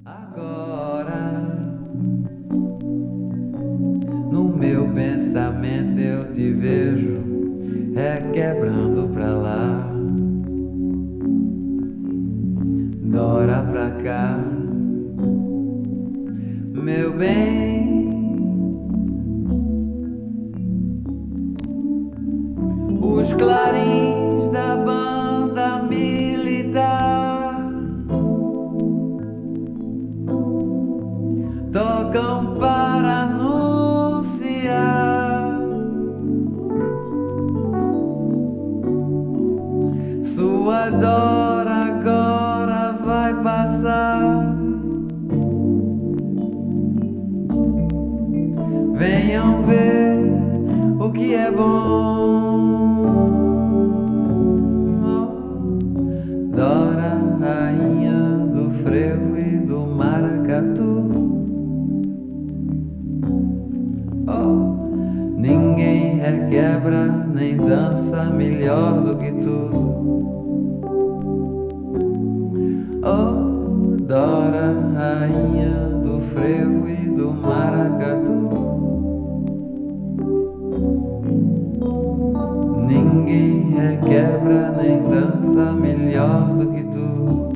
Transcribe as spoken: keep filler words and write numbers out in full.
Agora, no meu pensamento eu te vejo requebrando pra lá, Dora pra cá, meu bem. Os clarins da banda militar tocam para anunciar sua Dora agora vai passar. Venham ver o que é bom. Dora, rainha do frevo e do maracatu. Oh, ninguém requebra nem dança melhor do que tu. Oh, Dora, rainha do frevo e do maracatu. Ninguém requebra nem dança melhor do que tu.